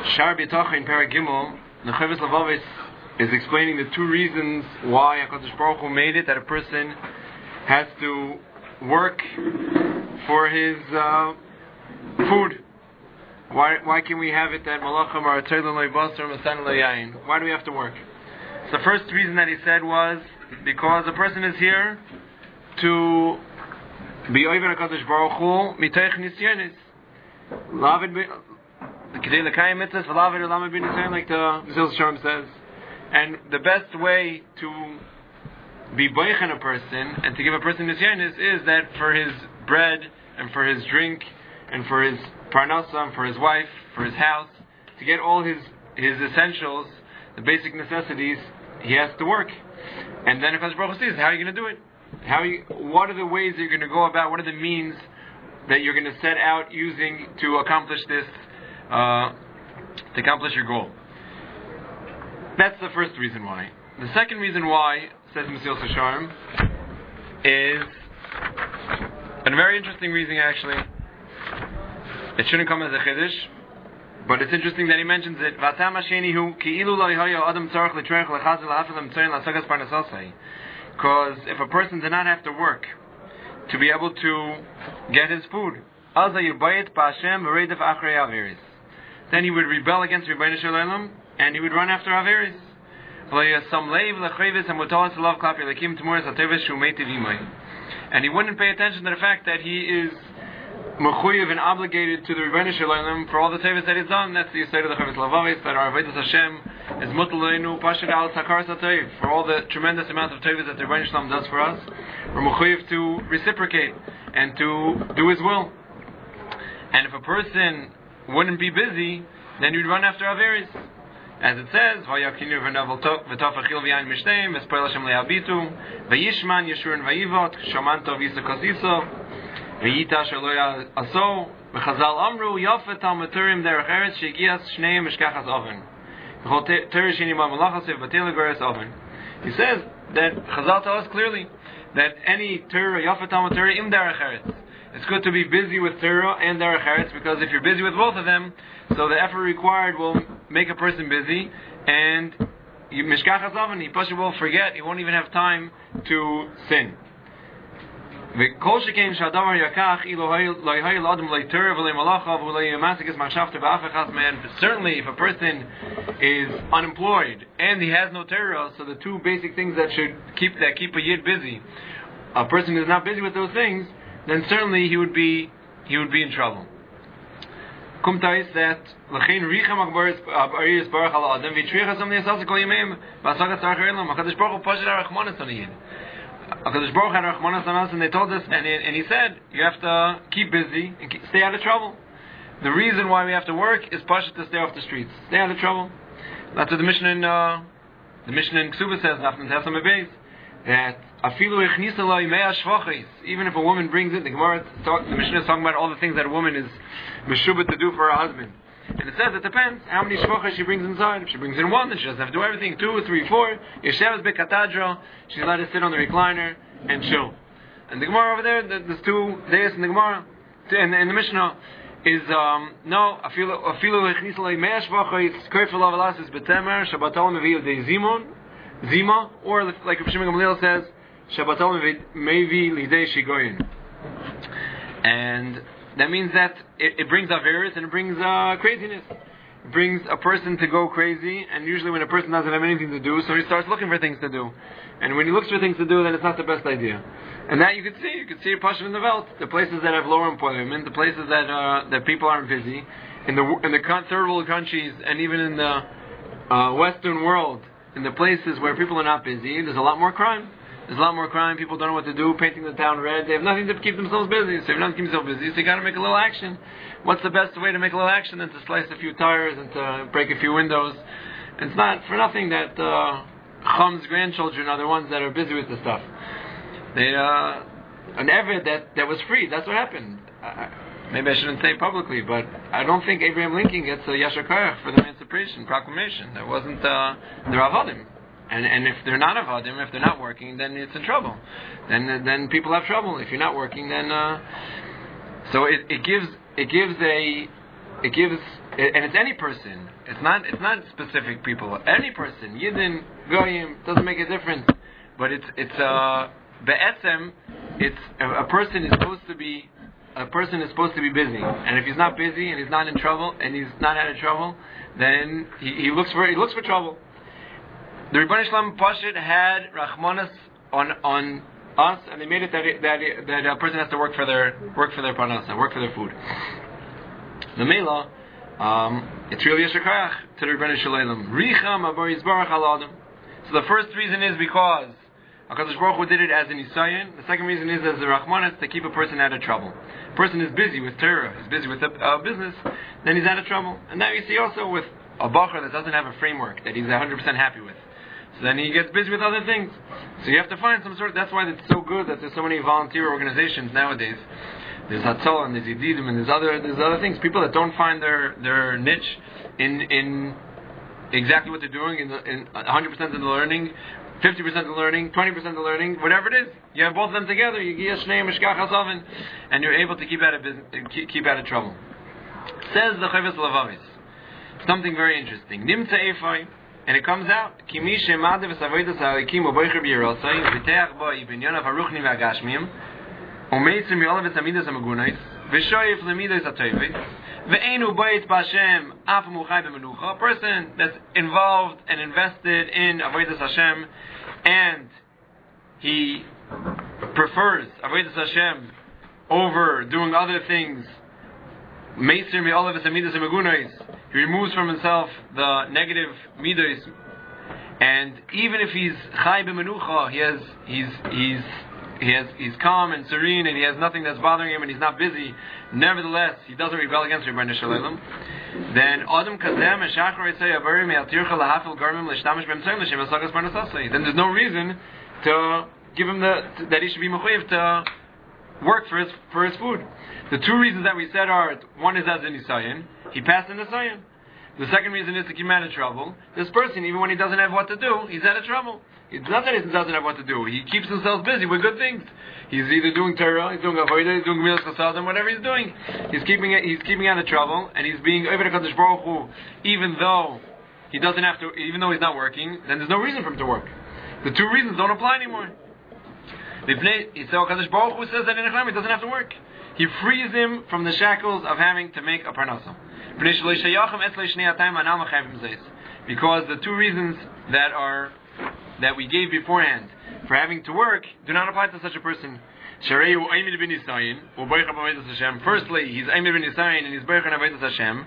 Shar B'Yitochen in Perek Gimel, the Chovos HaLevavos is explaining the two reasons why HaKadosh Baruch Hu made it that a person has to work for his food. Why can we have it that Malachim are Tzeilen Lo Yibasar Masan Lo Yayin? Why do we have to work? So the first reason that he said was because a person is here to be Oivin HaKadosh Baruch Hu Miteich Nisyonis. Like the Zil Sharm says. And the best way to be boichin a person and to give a person nisyanis is that for his bread and for his drink and for his parnasa and for his wife, for his house, to get all his essentials, the basic necessities, he has to work. And then if HaKadosh Baruch Hu says, how are you going to do it? What are the ways that you're going to go about? What are the means that you're going to set out using to accomplish this? To accomplish your goal. That's the first reason why. The second reason why, says Mesilas Yesharim, is a very interesting reason actually. It shouldn't come as a chiddush, but it's interesting that he mentions it. Because if a person did not have to work to be able to get his food, then he would rebel against Rebbeinu Shalom and he would run after Averis. And he wouldn't pay attention to the fact that he is mechuyev and obligated to the Rebbeinu Shalom for all the tevis that he's done. That's the Yisrael of the Chovos HaLevavos, that our Avodas Hashem is mutaleinu pashad al sakar satayv, for all the tremendous amount of tevis that the Rebbeinu Shalom does for us. We're mechuyev to reciprocate and to do his will. And if a person wouldn't be busy, then you'd run after Averis. As it says, Vayakinu v'tafachil v'yayin mishteim v'spoil Hashem le'abitu v'yishman yeshurun v'yivot shamanto v'yisakosiso v'yita shaloya aso v'chazal amru yafet al maturim derech eretz shegias shneim mishkachas oven v'chol teres sheni b'malachas v'batel l'gores oven. He says that Chazal tell us clearly that any Torah yafet al maturim im derech eretz. It's good to be busy with Torah and Derech Eretz, because if you're busy with both of them, so the effort required will make a person busy, and Mishkachas Oven, he will forget, he won't even have time to sin. Certainly, if a person is unemployed and he has no Torah, so the two basic things that keep a Yid busy, a person who is not busy with those things, then certainly he would be in trouble. Kumtais that l'chein richam akbaris aris barach al adam v'trichas am niyasas kol yemim v'asagas arach elam HaKadosh Baruch Hu pashid arachmanas on a yid. HaKadosh Baruch Hu had arachmanas on us, and they told us, and he said, you have to keep busy and stay out of trouble. The reason why we have to work is pashid to stay off the streets, stay out of trouble. That's what the Mishnah in Ksubah says, Naftan Tefsam Beis, that even if a woman brings it, the Mishnah is talking about all the things that a woman is meshubah to do for her husband. And it says it depends how many shvachas she brings inside. If she brings in one, then she doesn't have to do everything. 2, 3, 4. Yeshevas bekatadro, she's allowed to sit on the recliner and chill. And the Gemara over there, there's two days in the Gemara, and the Mishnah is no. Afilu echnisa lo mea shvachas kerfel avalas is betemer shabbatal mevi'il de zima, or like Rav Shimon Gamliel says, Shabbatal mevi lidei shigoyin. And that means that it brings averis and it brings craziness. It brings a person to go crazy, and usually when a person doesn't have anything to do, so he starts looking for things to do. And when he looks for things to do, then it's not the best idea. And that you could see a passion in the Welt, the places that have lower employment, the places that people aren't busy, in the third world countries, and even in the Western world, in the places where people are not busy, there's a lot more crime. People don't know what to do, painting the town red. They have nothing to keep themselves busy. So if you don't keep yourself busy, so you got to make a little action. What's the best way to make a little action than to slice a few tires and to break a few windows? And it's not for nothing that Cham's grandchildren are the ones that are busy with the stuff. An Eved that was freed, that's what happened. Maybe I shouldn't say publicly, but I don't think Abraham Lincoln gets a Yashar Koach for the Emancipation Proclamation. That wasn't they're Avadim. And if they're not Avadim, if they're not working, then it's in trouble. Then people have trouble. If you're not working, then so it gives a it gives, and it's any person. It's not specific people. Any person, Yidden, Goyim, doesn't make a difference. But it's be'etzem. It's a person is supposed to be busy, and if he's not busy and he's not in trouble and he's not out of trouble, then he looks for trouble. The Rebbeinu Shalom Pashit had Rachmanas on us, and they made it that a person has to work for their parnasa, work for their food. The Mela, it's really a shekach to the Rebbeinu Shalom. Richam Abar Yisbarach Al Adam. So the first reason is because HaKadosh Baruch Hu did it as an Isayan. The second reason is as a Rachmanas, to keep a person out of trouble. A person is busy with Torah, he's busy with a business, then he's out of trouble. And now you see also with a Bachar that doesn't have a framework that he's 100% happy with. So then he gets busy with other things. So you have to find some sort. That's why it's so good that there's so many volunteer organizations nowadays. There's Hatzalah and there's Yedidim and there's other things. People that don't find their niche in exactly what they're doing in 100% of the learning, 50% of the learning, 20% of the learning, whatever it is. You have both of them together. You give Shnei Mishkach Hasaven, and you're able to keep out of trouble. Says the Chavis Lavavis something very interesting. Nimtza Efai. And it comes out, Kimi shemade v'savodas ha'alikim u'boicher b'yirosai v'teach bo ibinyonav ha'ruchnim v'agashmiyim u'meitzim yolav v'samidas ha'magunais v'shoyif l'midas ha'toivis v'einu boit b'Hashem af ha'muchai b'menucha. A person that's involved and invested in avodas Hashem, and he prefers avodas Hashem over doing other things. Meitzim yolav v'samidas ha'magunais. He removes from himself the negative midos, and even if he's chai b'menucha, he's calm and serene, and he has nothing that's bothering him, and he's not busy. Nevertheless, he doesn't rebel against Rebbeinu Shalom. Then Adam kazem and shachar yitzay avarim me'altircha lahafil garmim l'shtamish b'emtzoyim l'shem asagas parnasasei. Then there's no reason to give him that he should be mechuyev to work for his food. The two reasons that we said are, one is as an Isayan, he passed an Isayan. The second reason is to keep him out of trouble. This person, even when he doesn't have what to do, he's out of trouble. It's not that he doesn't have what to do. He keeps himself busy with good things. He's either doing Torah, he's doing Avodah, he's doing Gemilas Chasadim, whatever he's doing. He's keeping out of trouble, and he's being Oved HaKadosh Baruch Hu, even though he's not working, then there's no reason for him to work. The two reasons don't apply anymore. HaKadosh Baruch Hu says that in Echlam he doesn't have to work. He frees him from the shackles of having to make a parnasa. Because the two reasons that we gave beforehand for having to work do not apply to such a person. Firstly, he's Aimed bin Yisayin and he's Berech on Avodas Hashem.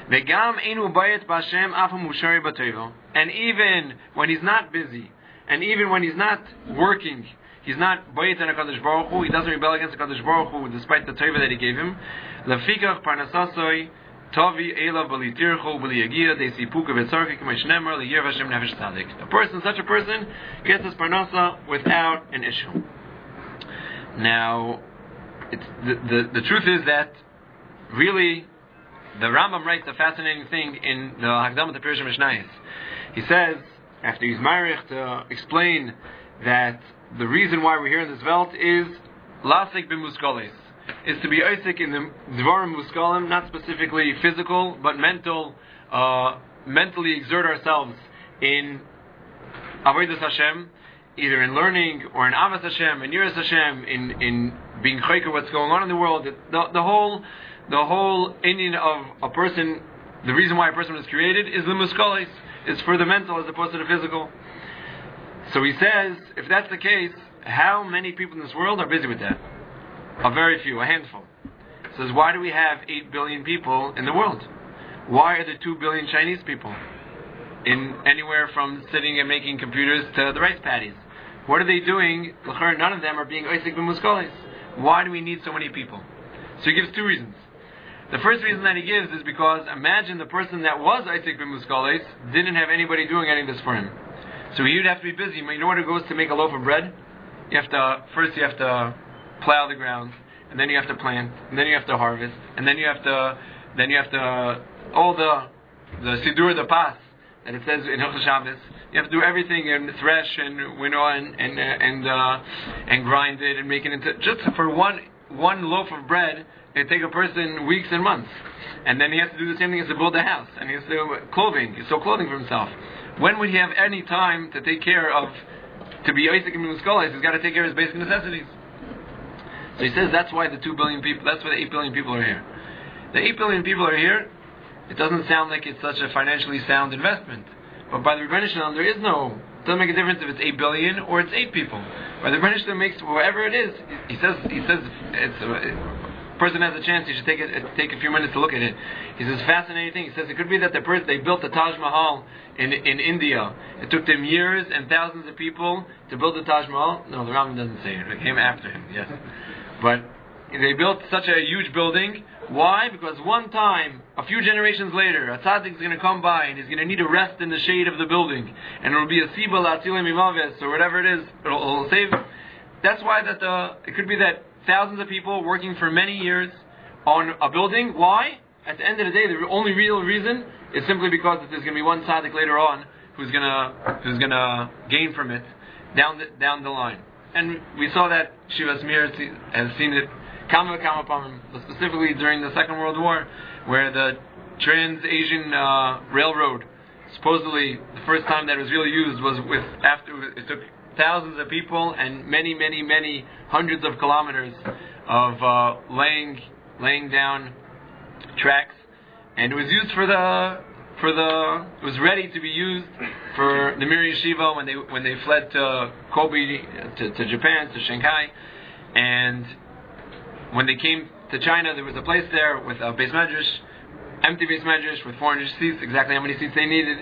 And even when he's not busy, and even when he's not working, he's not bayit on HaKadosh Baruch Hu. He doesn't rebel against HaKadosh Baruch Hu despite the tova that he gave him. Lefikach parnasasoi tovi elav b'litirchu b'liyagia deisipuka v'tzarki k'meshnemer liyir v'Hashem nefesh tzadik. Such a person gets his parnasa without an issue. Now, the truth is that really the Rambam writes a fascinating thing in the Hakdama to Pirush Mishnayos. He says, after he's marich to explain that the reason why we're here in this Welt is lasik b'muskalis, is to be oisik in the dvarim muskalim, not specifically physical, but mentally exert ourselves in avodas Hashem, either in learning or in avas Hashem, in yiras Hashem, in being chayker what's going on in the world. The whole Indian of a person, the reason why a person was created is the muskalis, is for the mental as opposed to the physical. So he says, if that's the case, how many people in this world are busy with that? A very few, a handful. He says, why do we have 8 billion people in the world? Why are there 2 billion Chinese people? In anywhere from sitting and making computers to the rice paddies. What are they doing? None of them are being oisik b'muskalis. Why do we need so many people? So he gives two reasons. The first reason that he gives is because imagine the person that was oisik b'muskalis didn't have anybody doing any of this for him. So he'd have to be busy. You know what it goes to make a loaf of bread? You have to plow the ground, and then you have to plant, and then you have to harvest, and then you have to all the sidur, the pas that it says in Hilchos Shabbos. You have to do everything and thresh and winnow and grind it and make it into just for one loaf of bread it take a person weeks and months, and then he has to do the same thing as to build a house, and he has to clothing. He sew clothing for himself. When would he have any time to take care of, to be Isaac and Muskolis? He's got to take care of his basic necessities. So he says that's why the 2 billion people, that's why the 8 billion people are here. The 8 billion people are here. It doesn't sound like it's such a financially sound investment, but by the Rebbeinu Shalom, there is no. It doesn't make a difference if it's 8 billion or it's 8 people. By the Rebbeinu Shalom makes whatever it is. He says it's a person has a chance. He should take a few minutes to look at it. He says fascinating thing. He says it could be that they built the Taj Mahal in India. It took them years and thousands of people to build the Taj Mahal. No, the Rambam doesn't say it. It came after him. Yes, but they built such a huge building. Why? Because one time, a few generations later, a tzaddik is going to come by and he's going to need a rest in the shade of the building, and it will be a siba la'atzilim imaves or whatever it is. It'll save. That's why it could be that thousands of people working for many years on a building. Why? At the end of the day, the only real reason is simply because there's going to be one tzaddik later on who's going to gain from it down the line. And we saw that Shivas Mir has seen it. Specifically during the Second World War, where the Trans-Asian Railroad, supposedly the first time that it was really used was after it took thousands of people and many hundreds of kilometers of laying down tracks, and it was used it was ready to be used for the Mir Yeshiva when they fled to Kobe, to Japan, to Shanghai, and when they came to China, there was a place there with a Beis Medrash, empty Beis Medrash with 400 seats, exactly how many seats they needed.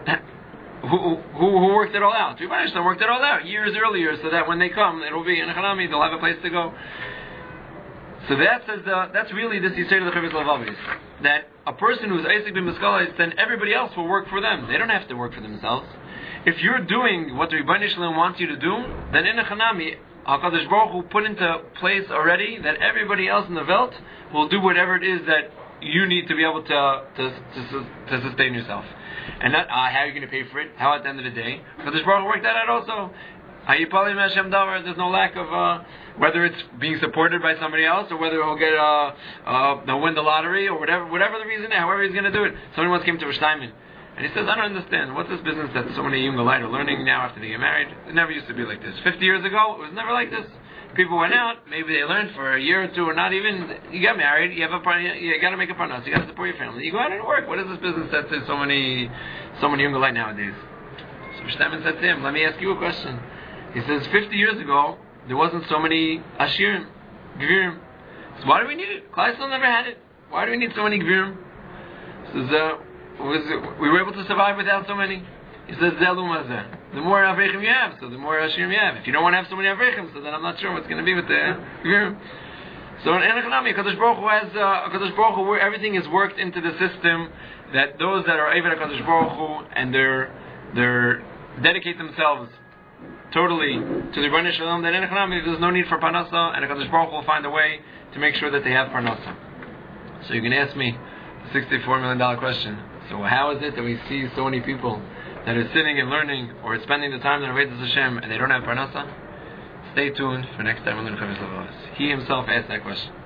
Who worked it all out? Rebbeinu Shalom worked it all out years earlier, so that when they come, it'll be in Hanami, they'll have a place to go. So that's really this Yisrael of the Chavis Lavavis. That a person who's Isaac ben Muskolis, then everybody else will work for them. They don't have to work for themselves. If you're doing what the Rebbeinu Shalom wants you to do, then in Hanami, HaKadosh Baruch Hu put into place already that everybody else in the Welt will do whatever it is that you need to be able to sustain yourself. And not how are you going to pay for it? How at the end of the day? HaKadosh Baruch Hu worked that out also. There's no lack of whether it's being supported by somebody else or whether he'll he'll win the lottery or whatever the reason, however he's going to do it. Somebody once came to Rosh Simon and he says, I don't understand. What's this business that so many young light are learning now after they get married? It never used to be like this. 50 years ago, it was never like this. People went out, maybe they learned for a year or two, or not even. You get married, you got to make a parnas, you got to support your family. You go out and work. What is this business that there's so many young light nowadays? So Shtaman said to him, let me ask you a question. He says, 50 years ago, there wasn't so many ashirim, gvirim. So why do we need it? Klal Yisrael never had it. Why do we need so many gvirim? He says, we were able to survive without so many. He says, the more Avrechim you have, so the more Ashirim you have. If you don't want to have so many Avrechim, so then I'm not sure what's going to be with the Gvirim. So in Enochanami, HaKadosh Baruch Hu has HaKadosh Baruch Hu, where everything is worked into the system, that those that are Eved HaKadosh Baruch Hu and they're dedicate themselves totally to the Rebbeinu Shalom, that in Enochanami there's no need for Parnasa, and HaKadosh Baruch Hu will find a way to make sure that they have Parnasa. So you can ask me the $64 million question. So how is it that we see so many people that are sitting and learning or spending the time in Avodas Hashem and they don't have Parnasa? Stay tuned for next time on the Chavis Lavos. He himself asked that question.